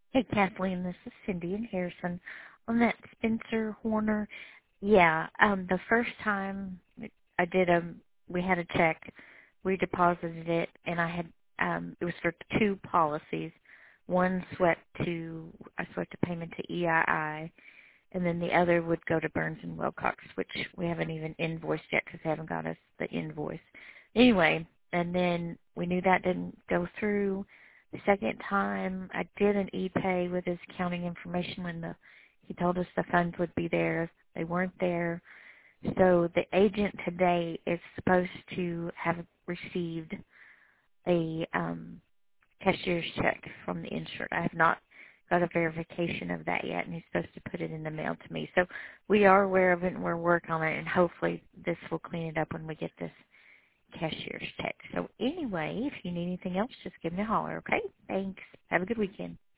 Hey, Kathleen, this is Cindy in Harrison. On that Spencer Horner, yeah, the first time I did we had a check, we deposited it, and it was for two policies. One I swept a payment to EII, and then the other would go to Burns and Wilcox, which we haven't even invoiced yet because they haven't got us the invoice. Anyway, and then we knew that didn't go through. The second time, I did an e-pay with his accounting information when he told us the funds would be there. They weren't there. So the agent today is supposed to have received a cashier's check from the insured. I have not got a verification of that yet, and he's supposed to put it in the mail to me. So we are aware of it, and we're working on it, and hopefully this will clean it up when we get this cashier's check. So anyway, if you need anything else, just give me a holler, okay? Thanks. Have a good weekend.